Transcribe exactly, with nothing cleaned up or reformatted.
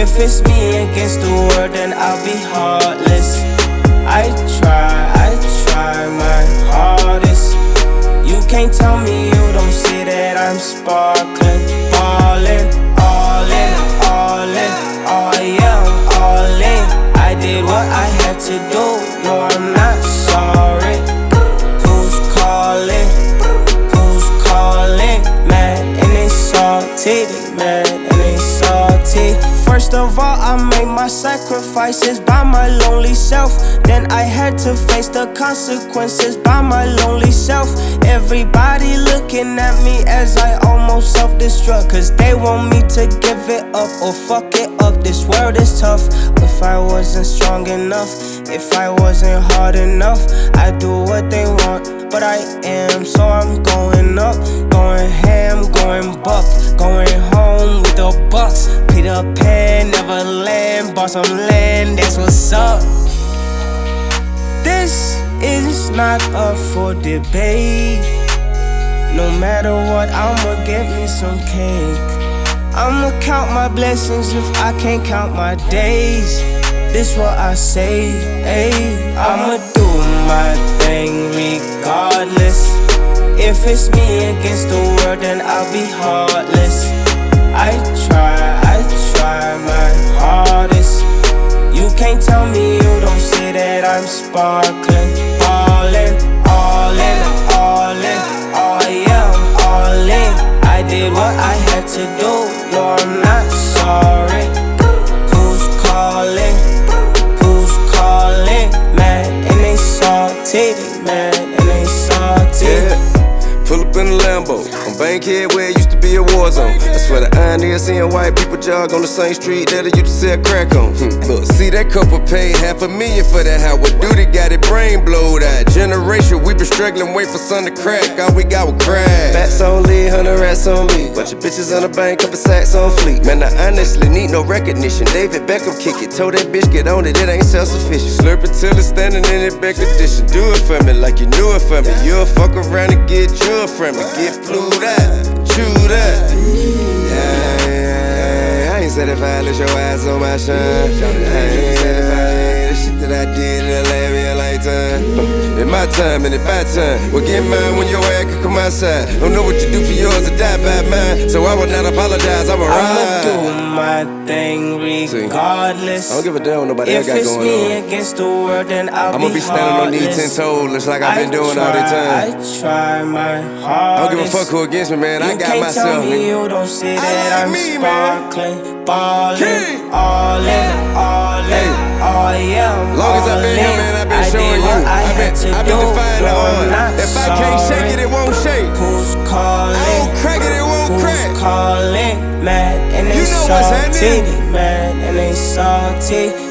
If it's me against the world, then I'll be heartless. I try, I try my hardest. You can't tell me you don't see that I'm sparkling, ballin', all in, all in, oh yeah, I'm all in. I did what I had to do, no I'm not sorry. Who's calling, who's calling, mad and they salty, mad and they salty. First of all, I made my sacrifices by my lonely self. Then I had to face the consequences by my lonely self. Everybody looking at me as I almost self-destruct, cause they want me to give it up or fuck it up. This world is tough. If I wasn't strong enough, if I wasn't hard enough, I'd do what they want, but I am. So I'm going up, going ham, going buck, going home with the bucks. Peter Pan, Neverland, bought some land, that's what's up. This is not up for debate. No matter what, I'ma get me some cake. I'ma count my blessings if I can't count my days. This what I say, ayy. I'ma do my thing regardless. If it's me against the world, then I'll be heartless. I try, I try my hardest. You can't tell me you don't see that I'm sparkling, ballin', all in, all in, oh yeah, I'm all in. I did what I had to do, no I'm not sorry. Who's calling, who's calling, mad and they salty, mad and they salty. Yeah. Pull up in a Lambo, on Bankhead where it used to be a war zone. I swear the irony of seeing white people jog on the same street that I used to sell crack on. Hmm. Look, see that couple paid half a million for that house. What duty got it brain blowed out? Generation, we been struggling, wait for sun to crack. All we got was crack. Bats on lead, hundred rats on me. Bunch of bitches on the bank, couple sacks on fleet. Man, I honestly need no recognition. David Beckham kick it, told that bitch get on it, it ain't self-sufficient. Slurp it till it's standing in it back condition. Do it for me like you knew it for me. You'll fuck around and get you from me, get flued out, chewed up. Yeah, yeah, I ain't satisfied, let your eyes on my shine. I ain't satisfied, the shit that I did in the last real lifetime. In my time and in my time, we'll get mine when your ass can come outside. Don't know what you do for yours or die by mine, so I will not apologize, I'ma ride. I'ma do my thing regardless. I don't give a damn what nobody else got going on. If it's me against the world, then I'll I'ma be be standing on these ten toes, just like I've been doing all the time. I try my hardest. I don't give a fuck who against me, man. I got myself. You can't tell me you don't see that I'm sparkling, ballin', all in, all in, oh yeah, I'm long as I've been here, man, I've been showing you. I've been, I've been defying the odds. If I can't shake it, it won't shake. Who's calling? I don't crack it, it won't crack. Who's calling? Mad and they You know what's happening. salty, mad and they salty.